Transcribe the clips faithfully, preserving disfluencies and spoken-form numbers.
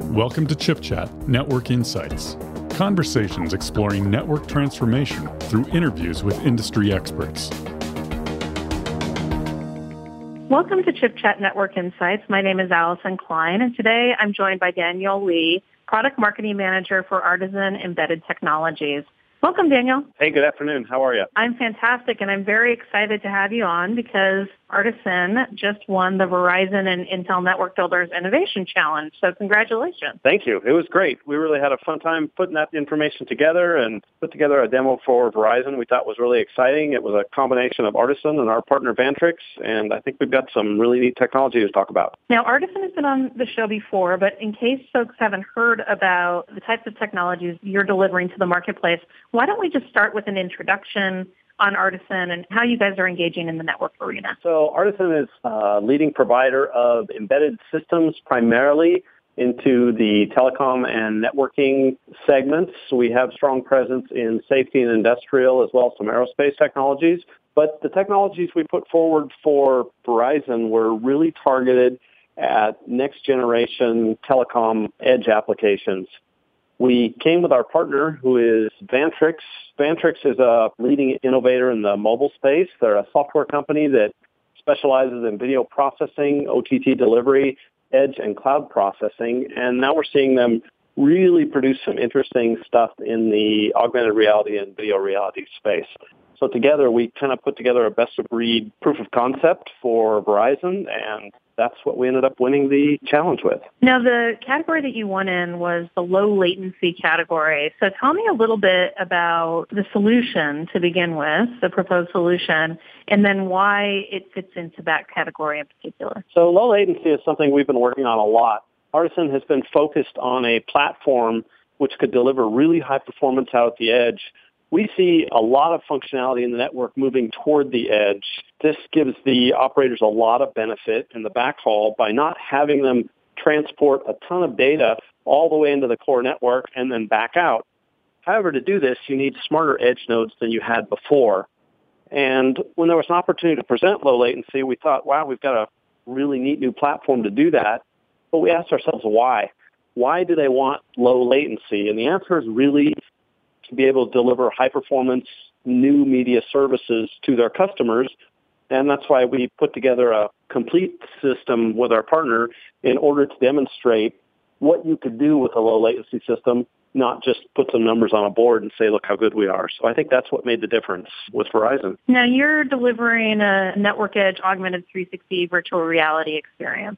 Welcome to Chip Chat Network Insights. Conversations exploring network transformation through interviews with industry experts. Welcome to Chip Chat Network Insights. My name is Allison Klein, and today I'm joined by Daniel Lee, Product Marketing Manager for Artisan Embedded Technologies. Welcome, Daniel. Hey, good afternoon. How are you? I'm fantastic, and I'm very excited to have you on because Artisan just won the Verizon and Intel Network Builders Innovation Challenge. So congratulations. Thank you. It was great. We really had a fun time putting that information together and put together a demo for Verizon we thought was really exciting. It was a combination of Artisan and our partner Vantrix, and I think we've got some really neat technology to talk about. Now, Artisan has been on the show before, but in case folks haven't heard about the types of technologies you're delivering to the marketplace, why don't we just start with an introduction on Artisan and how you guys are engaging in the network arena? So Artisan is a leading provider of embedded systems primarily into the telecom and networking segments. We have strong presence in safety and industrial as well as some aerospace technologies. But the technologies we put forward for Verizon were really targeted at next generation telecom edge applications. We came with our partner, who is Vantrix. Vantrix is a leading innovator in the mobile space. They're a software company that specializes in video processing, O T T delivery, edge and cloud processing. And now we're seeing them really produce some interesting stuff in the augmented reality and video reality space. So together, we kind of put together a best-of-breed proof of concept for Verizon, and that's what we ended up winning the challenge with. Now, the category that you won in was the low latency category. So tell me a little bit about the solution to begin with, the proposed solution, and then why it fits into that category in particular. So low latency is something we've been working on a lot. Artisan has been focused on a platform which could deliver really high performance out at the edge. We see a lot of functionality in the network moving toward the edge. This gives the operators a lot of benefit in the backhaul by not having them transport a ton of data all the way into the core network and then back out. However, to do this, you need smarter edge nodes than you had before. And when there was an opportunity to present low latency, we thought, wow, we've got a really neat new platform to do that. But we asked ourselves why. Why do they want low latency? And the answer is really to be able to deliver high-performance new media services to their customers. And that's why we put together a complete system with our partner in order to demonstrate what you could do with a low-latency system, not just put some numbers on a board and say, look how good we are. So I think that's what made the difference with Verizon. Now, you're delivering a Network Edge augmented three sixty virtual reality experience.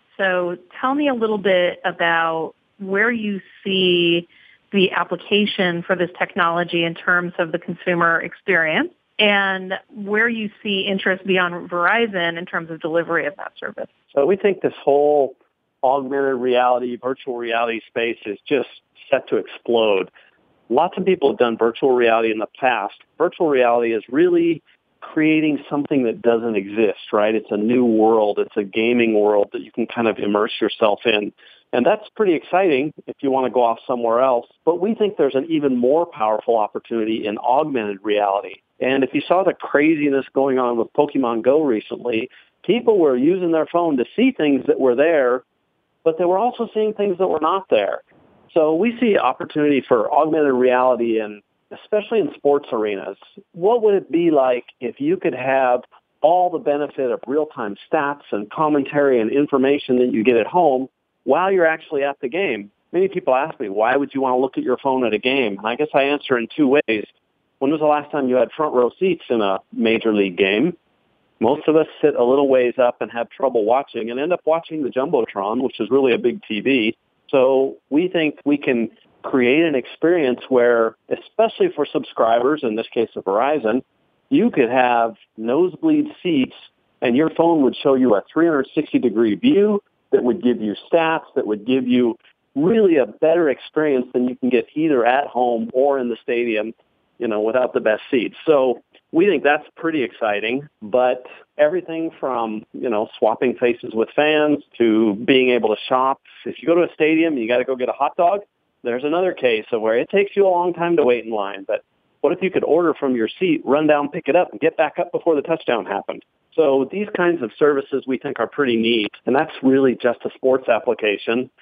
So tell me a little bit about where you see the application for this technology in terms of the consumer experience and where you see interest beyond Verizon in terms of delivery of that service. So we think this whole augmented reality, virtual reality space is just set to explode. Lots of people have done virtual reality in the past. Virtual reality is really creating something that doesn't exist, right? It's a new world. It's a gaming world that you can kind of immerse yourself in. And that's pretty exciting if you want to go off somewhere else. But we think there's an even more powerful opportunity in augmented reality. And if you saw the craziness going on with Pokemon Go recently, people were using their phone to see things that were there, but they were also seeing things that were not there. So we see opportunity for augmented reality, and especially in sports arenas. What would it be like if you could have all the benefit of real-time stats and commentary and information that you get at home while you're actually at the game? Many people ask me, why would you want to look at your phone at a game? And I guess I answer in two ways. When was the last time you had front row seats in a major league game? Most of us sit a little ways up and have trouble watching and end up watching the Jumbotron, which is really a big T V. So we think we can create an experience where, especially for subscribers, in this case of Verizon, you could have nosebleed seats and your phone would show you a three sixty degree view that would give you stats, that would give you really a better experience than you can get either at home or in the stadium, you know, without the best seats. So we think that's pretty exciting, but everything from, you know, swapping faces with fans to being able to shop. If you go to a stadium, you got to go get a hot dog. There's another case of where it takes you a long time to wait in line, but what if you could order from your seat, run down, pick it up, and get back up before the touchdown happened? So these kinds of services we think are pretty neat, and that's really just a sports application.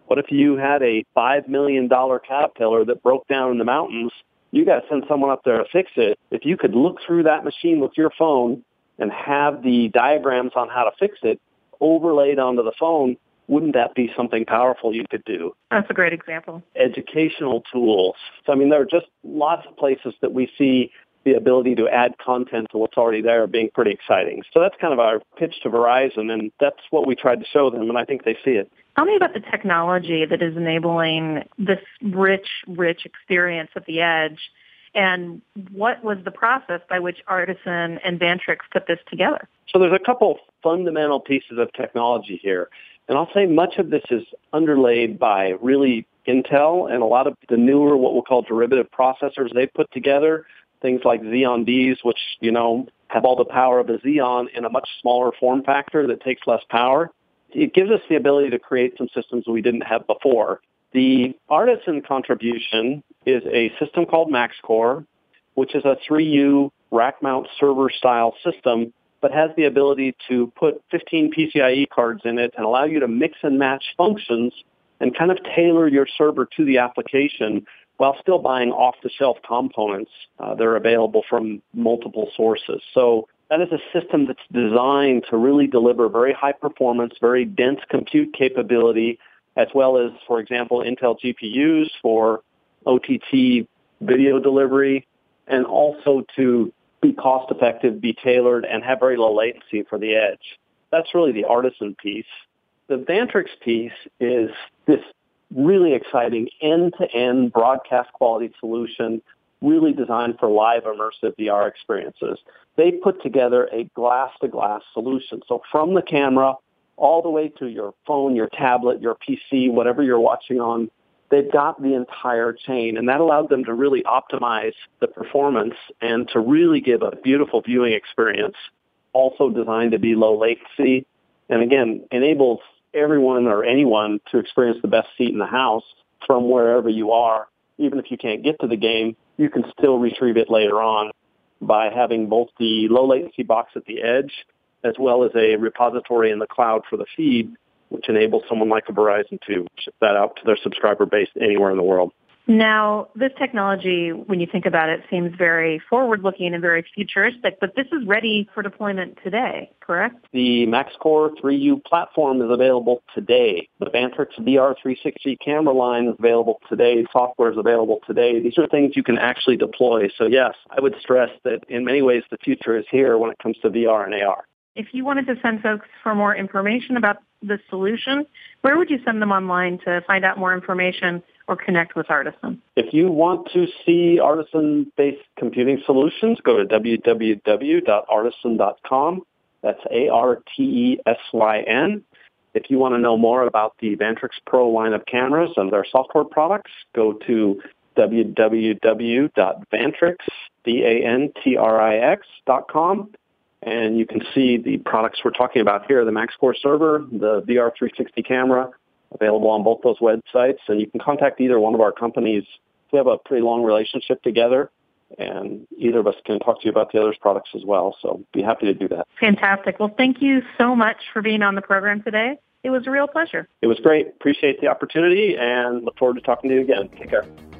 What if you had a five million dollars Caterpillar that broke down in the mountains? You got to send someone up there to fix it. If you could look through that machine with your phone and have the diagrams on how to fix it overlaid onto the phone, wouldn't that be something powerful you could do? That's a great example. Educational tools. So, I mean, there are just lots of places that we see the ability to add content to what's already there being pretty exciting. So that's kind of our pitch to Verizon, and that's what we tried to show them, and I think they see it. Tell me about the technology that is enabling this rich, rich experience at the edge, and what was the process by which Artisan and Vantrix put this together? So there's a couple fundamental pieces of technology here, and I'll say much of this is underlaid by really Intel and a lot of the newer, what we'll call derivative processors they've put together. Things like Xeon Ds, which, you know, have all the power of a Xeon in a much smaller form factor that takes less power. It gives us the ability to create some systems we didn't have before. The Artisan contribution is a system called MaxCore, which is a three U rack mount server style system, but has the ability to put fifteen P C I E cards in it and allow you to mix and match functions and kind of tailor your server to the application while still buying off-the-shelf components uh, that are available from multiple sources. So that is a system that's designed to really deliver very high performance, very dense compute capability, as well as, for example, Intel G P Us for O T T video delivery, and also to be cost-effective, be tailored, and have very low latency for the edge. That's really the Artisan piece. The Vantrix piece is this really exciting end-to-end broadcast quality solution really designed for live immersive V R experiences. They put together a glass-to-glass solution. So from the camera all the way to your phone, your tablet, your P C, whatever you're watching on, they've got the entire chain. And that allowed them to really optimize the performance and to really give a beautiful viewing experience, also designed to be low latency. And again, enables everyone or anyone to experience the best seat in the house from wherever you are. Even if you can't get to the game, you can still retrieve it later on by having both the low latency box at the edge as well as a repository in the cloud for the feed, which enables someone like a Verizon to ship that out to their subscriber base anywhere in the world. Now, this technology, when you think about it, seems very forward-looking and very futuristic, but this is ready for deployment today, correct? The MaxCore three U platform is available today. The Vantrix V R three sixty camera line is available today. Software is available today. These are things you can actually deploy. So, yes, I would stress that in many ways the future is here when it comes to V R and A R. If you wanted to send folks for more information about this solution, where would you send them online to find out more information or connect with Artisan? If you want to see Artisan-based computing solutions, go to w w w dot artisan dot com. That's A R T E S Y N. If you want to know more about the Vantrix Pro line of cameras and their software products, go to w w w dot vantrix, V A N T R I X dot com. And you can see the products we're talking about here, the MaxCore server, the V R three sixty camera, available on both those websites. And you can contact either one of our companies. We have a pretty long relationship together, and either of us can talk to you about the other's products as well. So be happy to do that. Fantastic. Well, thank you so much for being on the program today. It was a real pleasure. It was great. Appreciate the opportunity and look forward to talking to you again. Take care.